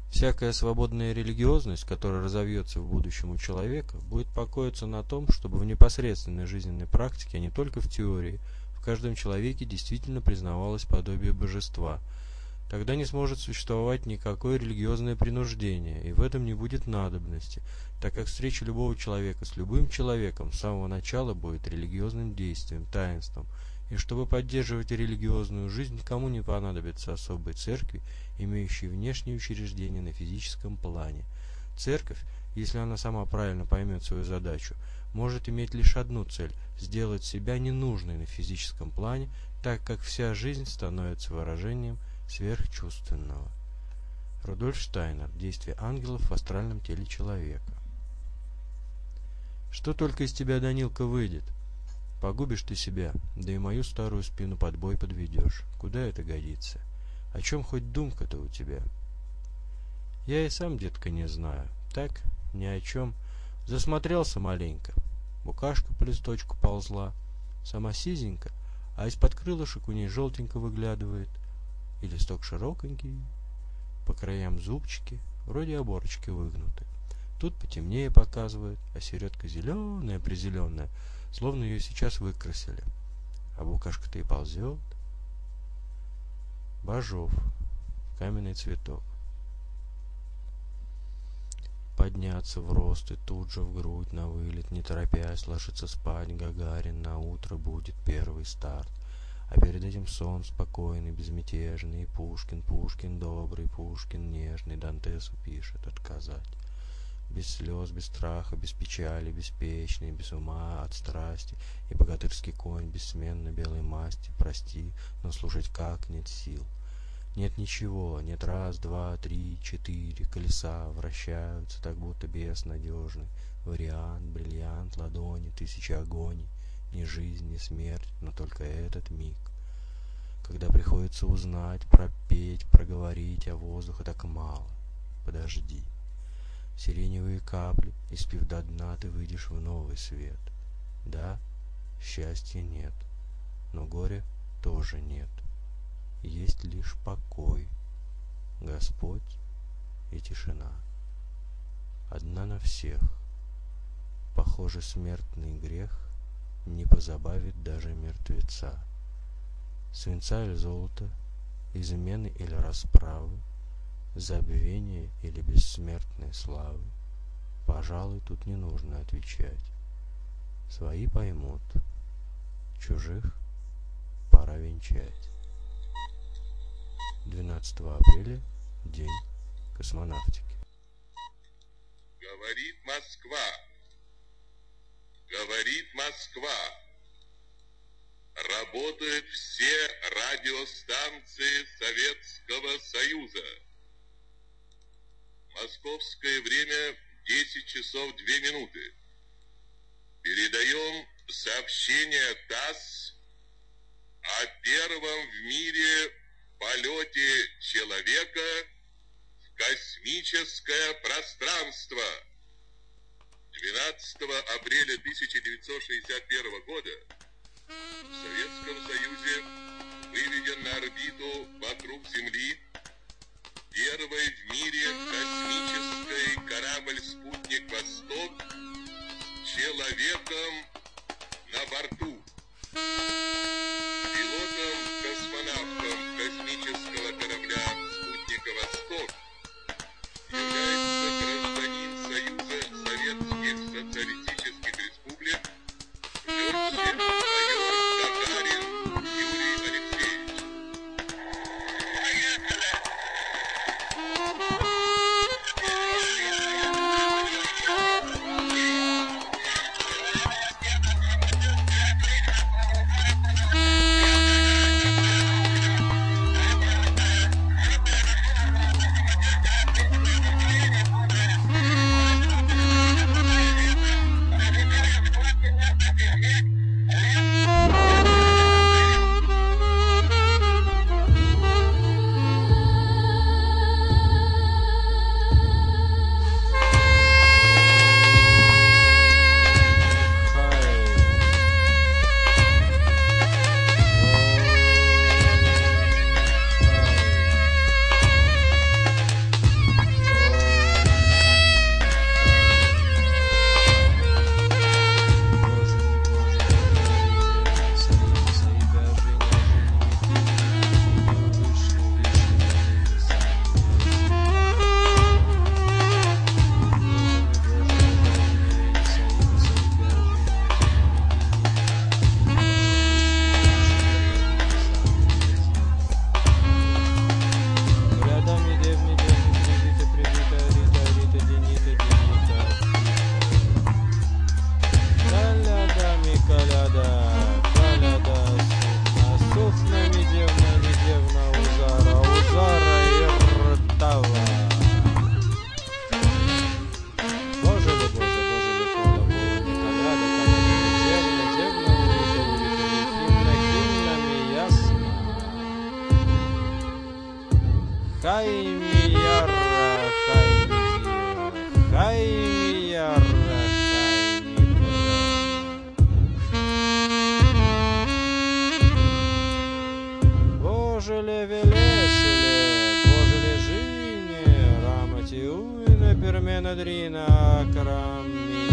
Всякая свободная религиозность, которая разовьется в будущем у человека, будет покоиться на том, чтобы в непосредственной жизненной практике, а не только в теории, в каждом человеке действительно признавалось подобие божества. Тогда не сможет существовать никакое религиозное принуждение, и в этом не будет надобности, так как встреча любого человека с любым человеком с самого начала будет религиозным действием, таинством, и чтобы поддерживать религиозную жизнь, никому не понадобится особой церкви, имеющей внешние учреждения на физическом плане. Церковь, если она сама правильно поймет свою задачу, может иметь лишь одну цель – сделать себя ненужной на физическом плане, так как вся жизнь становится выражением сверхчувственного. Рудольф Штайнер. Действие ангелов в астральном теле человека. Что только из тебя, Данилка, выйдет? Погубишь ты себя, да и мою старую спину под бой подведешь. Куда это годится? О чем хоть думка-то у тебя? Я и сам, детка, не знаю. Так, ни о чем. Засмотрелся маленько. Букашка по листочку ползла. Сама сизенька, а из-под крылышек у ней желтенько выглядывает. И листок широкенький, по краям зубчики, вроде оборочки выгнуты. Тут потемнее показывает, а середка зеленая-призеленая, словно ее сейчас выкрасили. А букашка-то и ползет. Бажов. Каменный цветок. Подняться в рост и тут же в грудь на вылет, не торопясь, ложится спать Гагарин, на утро будет первый старт. А перед этим сон спокойный, безмятежный, и Пушкин добрый, Пушкин нежный, Дантесу пишет отказать. Без слез, без страха, без печали, беспечный, без ума от страсти, и богатырский конь бессменно белой масти, прости, но слушать как нет сил. Нет ничего, нет раз, два, три, четыре, колеса вращаются, так будто безнадежный. Вариант, бриллиант, ладони, тысячи агоний, ни жизнь, ни смерть, но только этот миг. Когда приходится узнать, пропеть, проговорить, а воздуха так мало. Подожди. Сиреневые капли, испив до дна, ты выйдешь в новый свет. Да, счастья нет, но горя тоже нет. Есть лишь покой, Господь и тишина. Одна на всех. Похоже, смертный грех не позабавит даже мертвеца. Свинца или золота, измены или расправы, забвение или бессмертной славы. Пожалуй, тут не нужно отвечать. Свои поймут, чужих пора венчать. 12 апреля, день космонавтики. Говорит Москва. Говорит Москва. Работают все радиостанции Советского Союза. Московское время 10 часов 2 минуты. Передаем сообщение ТАСС о первом в мире полете человека в космическое пространство. 12 апреля 1961 года в Советском Союзе выведен на орбиту вокруг Земли первый в мире космический корабль-спутник «Восток» с человеком на борту. Пилотом-космонавтом космического корабля «Спутника Восток» является гражданин Союза Советских Социалистических Республик, летчик-майор Гагарин Юрий Алексеевич. Божеле велеселе, Божеле жине, Рамати уина пермена дрина, Акрами.